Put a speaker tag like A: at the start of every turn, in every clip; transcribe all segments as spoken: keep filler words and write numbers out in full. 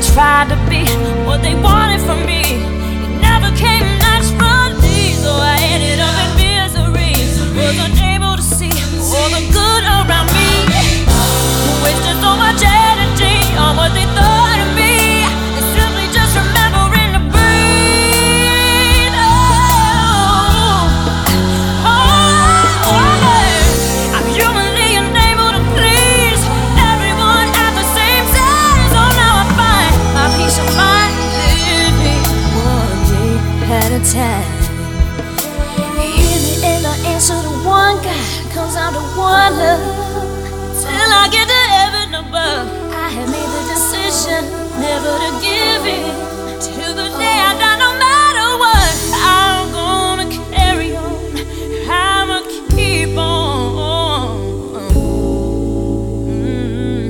A: tried to be what they wanted from me. It never came naturally, so I ended up in misery. Was unable to see all the good around me. Wasted so much energy on what they thought of me. They simply just remembering to breathe. Oh, oh, oh. I'm humanly unable to please everyone at the same time. So now I find my peace of mind living one day at a time. In the end, I answer to one God, comes out to one love. Till I get to heaven above, I have made the decision never to give in. Till the day I die, no matter what, I'm gonna carry on. I'ma keep on. Mm.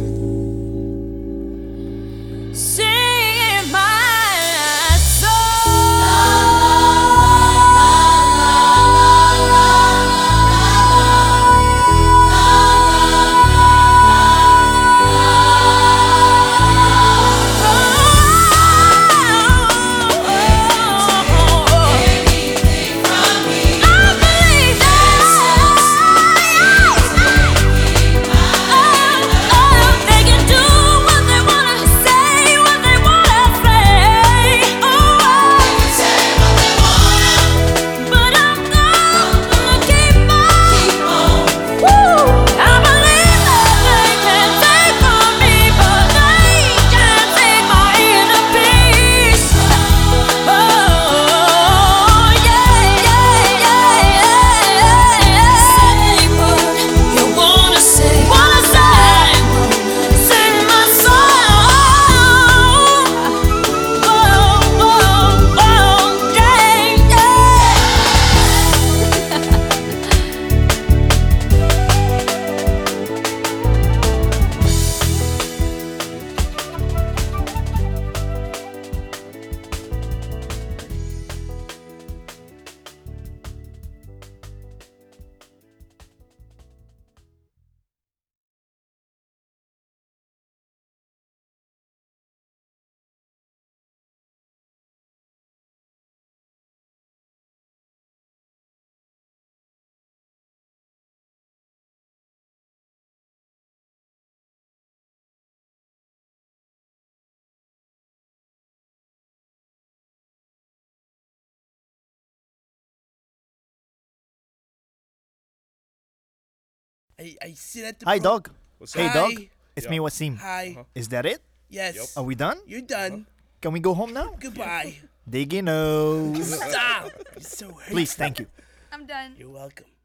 A: Singing my song.
B: I, I sit at the
C: Hi,
B: pro-
C: dog.
D: What's
C: Hey,
B: Hi.
C: dog. It's
D: Yeah.
C: me, Wasim.
B: Hi.
C: Is that it?
B: Yes.
C: Are we done?
B: You're done.
C: Can we go home now?
B: Goodbye.
C: Diggy nose.
B: Stop. You're so hateful.
C: Please, thank you.
E: I'm done.
B: You're welcome.